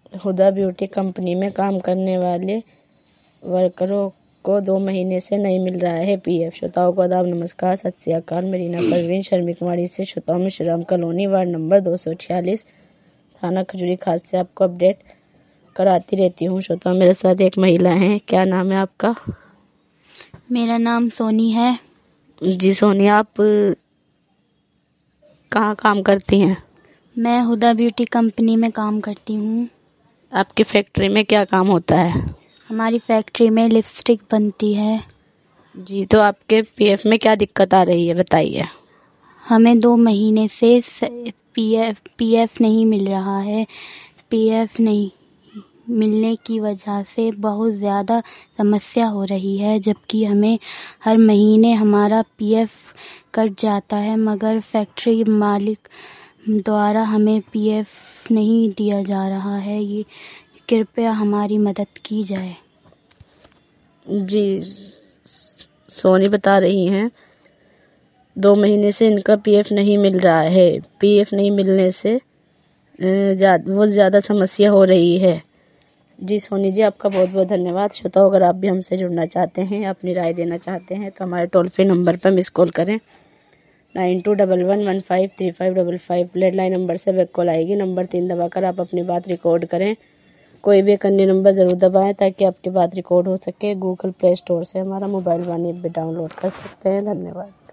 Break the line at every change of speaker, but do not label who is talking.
Huda Beauty company में काम करने वाले वर्करों को 2 महीने से नहीं मिल रहा है पीएफ। श्रोताओं को आदाब, नमस्कार, सत श्री अकाल। मैं रीना परवीन शर्मिकवाड़ी से श्रोताओं में श्रीराम कॉलोनी वार्ड नंबर 246 थाना खजूरी खास से आपको अपडेट कराती रहती हूँ। श्रोताओं, मेरे साथ एक महिला है। क्या नाम है आपका?
मेरा नाम सोनी है।
जी सोनी, आप कहाँ काम करती हैं?
मैं हुदा ब्यूटी कंपनी में काम करती हूँ।
आपकी फैक्ट्री में क्या काम होता है?
हमारी फैक्ट्री में लिपस्टिक बनती है।
जी, तो आपके पीएफ में क्या दिक्कत आ रही है, बताइए।
हमें 2 महीने से पीएफ नहीं मिल रहा है। पीएफ नहीं मिलने की वजह से बहुत ज़्यादा समस्या हो रही है, जबकि हमें हर महीने हमारा पीएफ कट जाता है, मगर फैक्ट्री मालिक द्वारा हमें पीएफ नहीं दिया जा रहा है। ये कृपया हमारी मदद की जाए।
जी, सोनी बता रही हैं 2 महीने से इनका पीएफ नहीं मिल रहा है। पीएफ नहीं मिलने से बहुत ज़्यादा समस्या हो रही है। जी सोनी जी, आपका बहुत बहुत धन्यवाद। श्रोताओं, अगर आप भी हमसे जुड़ना चाहते हैं, अपनी राय देना चाहते हैं, तो हमारे टोल फ्री नंबर पर मिस कॉल करें 9211153555। लैंडलाइन नंबर से बैक कॉल आएगी। नंबर 3 दबाकर आप अपनी बात रिकॉर्ड करें। कोई भी एक अन्य नंबर ज़रूर दबाएं ताकि आपकी बात रिकॉर्ड हो सके। गूगल प्ले स्टोर से हमारा मोबाइल वाणी ऐप भी डाउनलोड कर सकते हैं। धन्यवाद।